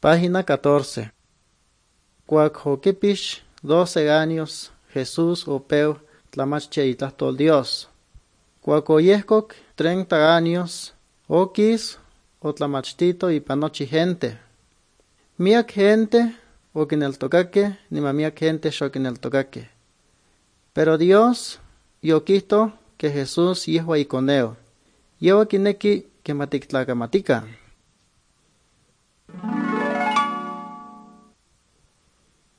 Página 14. Cuac 12 años Jesús opeu tlamachtitlastol Dios. Cuacoyehcoc 30 años oquis otlamachtito ipan nochi gente. Miak gente oquineltocaque, nima miak gente xoquineltocaque. Pero Dios yoquihto que Jesús yehua iconeo. Yehuaquineki que matictlacamatican.